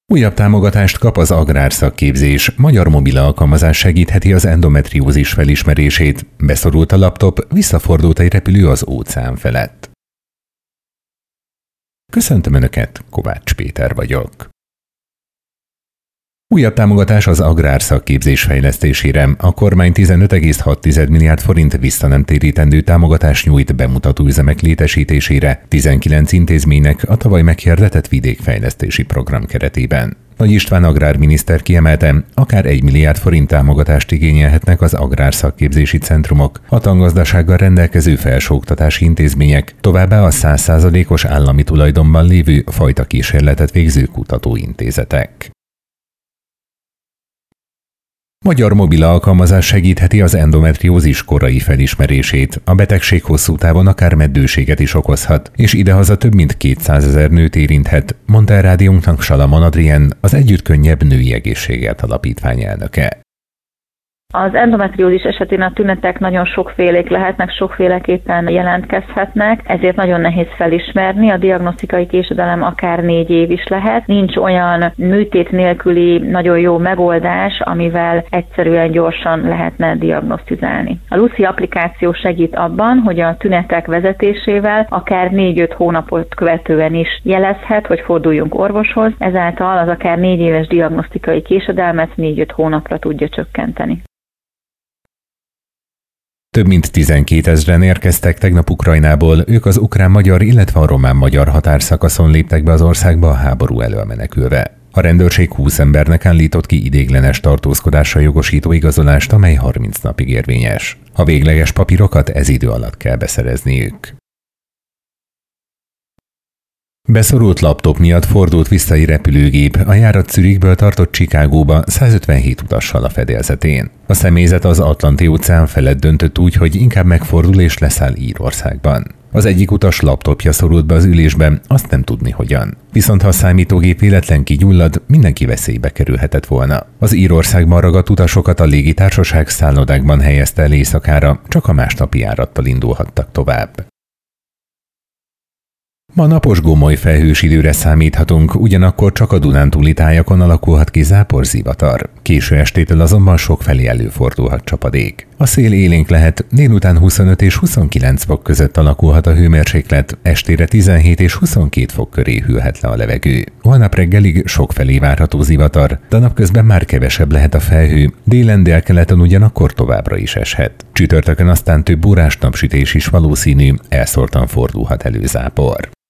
Újabb támogatást kap az agrárszakképzés. Magyar mobil alkalmazás segítheti az endometriózis felismerését. Beszorult a laptop, visszafordult egy repülő az óceán felett. Köszöntöm Önöket, Kovács Péter vagyok. Újabb támogatás az agrárszakképzés fejlesztésére. A kormány 15,6 milliárd forint visszanemtérítendő támogatást nyújt bemutatóüzemek létesítésére 19 intézménynek a tavaly meghirdetett vidékfejlesztési program keretében. Nagy István agrárminiszter kiemelte, akár 1 milliárd forint támogatást igényelhetnek az agrárszakképzési centrumok, a tangazdasággal rendelkező felsőoktatási intézmények, továbbá a 100%-os állami tulajdonban lévő fajtakísérletet végző kutatóintézetek. Magyar mobil alkalmazás segítheti az endometriózis korai felismerését. A betegség hosszú távon akár meddőséget is okozhat, és idehaza több mint 200 000 nőt érinthet, mondta a rádiónknak Salamon Adrien, az Együtt Könnyebb Női Egészségért Alapítvány elnöke. Az endometriózis esetén a tünetek nagyon sokfélék lehetnek, sokféleképpen jelentkezhetnek, ezért nagyon nehéz felismerni, a diagnosztikai késedelem akár 4 év is lehet. Nincs olyan műtét nélküli nagyon jó megoldás, amivel egyszerűen gyorsan lehetne diagnosztizálni. A Lucy applikáció segít abban, hogy a tünetek vezetésével akár 4-5 hónapot követően is jelezhet, hogy forduljunk orvoshoz, ezáltal az akár 4 éves diagnosztikai késedelmet 4-5 hónapra tudja csökkenteni. Több mint 12 000-en érkeztek tegnap Ukrajnából, ők az ukrán-magyar, illetve a román-magyar határszakaszon léptek be az országba a háború elől menekülve. A rendőrség 20 embernek állított ki ideiglenes tartózkodásra jogosító igazolást, amely 30 napig érvényes. A végleges papírokat ez idő alatt kell beszerezniük. Beszorult laptop miatt fordult vissza egy repülőgép, a járat Zürichből tartott Chicagóba 157 utassal a fedélzetén. A személyzet az Atlanti-óceán felett döntött úgy, hogy inkább megfordul és leszáll Írországban. Az egyik utas laptopja szorult be az ülésbe, azt nem tudni hogyan. Viszont ha a számítógép véletlen kigyullad, mindenki veszélybe kerülhetett volna. Az Írországban ragadt utasokat a légitársaság szállodákban helyezte el éjszakára, csak a másnapi járattal indulhattak tovább. Ma napos gomoly felhős időre számíthatunk, ugyanakkor csak a Dunántúli tájakon alakulhat ki záporzivatar. Késő estétől azonban sokfelé előfordulhat csapadék. A szél élénk lehet, délután 25 és 29 fok között alakulhat a hőmérséklet, estére 17 és 22 fok köré hűlhet le a levegő. Holnap reggelig sokfelé várható zivatar, de napközben már kevesebb lehet a felhő, délen délkeleten ugyanakkor továbbra is eshet. Csütörtökön aztán több órás napsütés is valószínű, elszórtan fordulhat elő zápor.